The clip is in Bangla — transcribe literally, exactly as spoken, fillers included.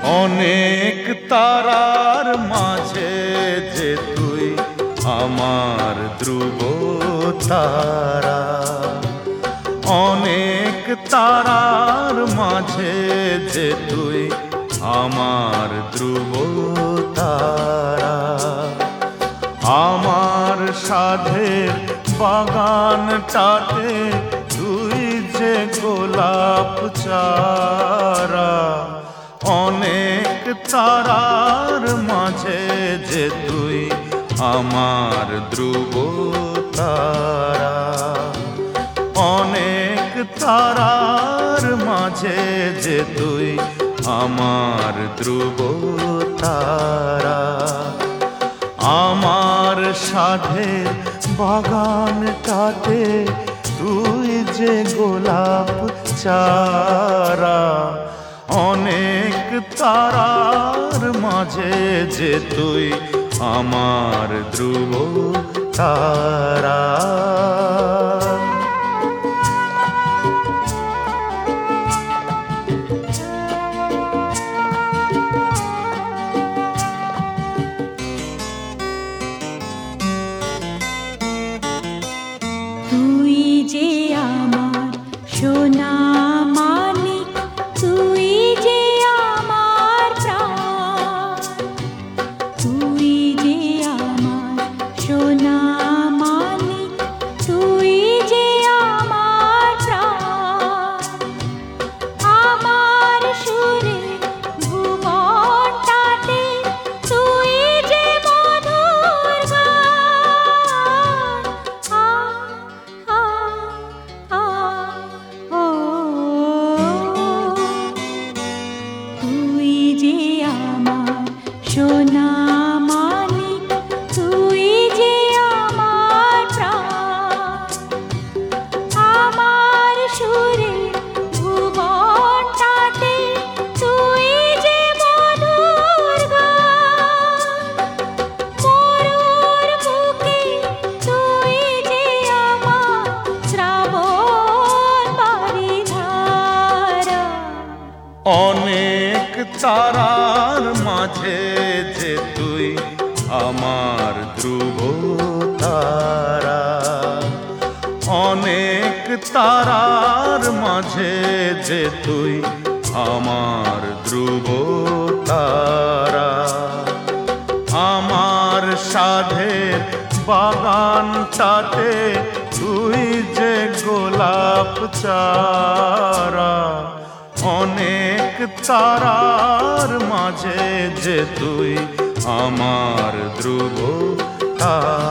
অনেক তারার মাঝে যে তুই আমার ধ্রুব তারা, অনেক তারার মাঝে যে তুই আমার ধ্রুব তারা। আমার সাধের বাগানটাতে তুই যে গোলাপ চারা, অনেক তারার মাঝে যে তুই আমার ধ্রুব তারা, অনেক তারার মাঝে যে তুই আমার ধ্রুব তারা। আমার সাধের বাগানটাতে তুই যে গোলাপ চারা, অনেক তারার মাঝে যে তুই আমার ধ্রুব তারা। তুই যে আমার সোনা মানিক, তুই যে আমার প্রাণ, তুই যে আমার সোনা মানিক, তুই যে আমার প্রাণ। আমার সুরে ভুবনটাতে তুই যে মধুর গান। আ আ আ ও, তুই যে আমার সোনা মানিক, তুই যে আমার প্রাণ। আমার সুরে ভুবনটাতে তুই যে মধুর গান। মরুর বুকে তুই যে আমার শ্রাবণ বারিধারা। অনেক তারার মাঝে যে তুই আমার ধ্রুব তারা, অনেক তারার মাঝে যে তুই আমার ধ্রুব তারা। আমার সাধের বাগানটাতে তুই যে গোলাপ চারা, অনেক তারার মাঝে যে তুই আমার ধ্রুব তারা।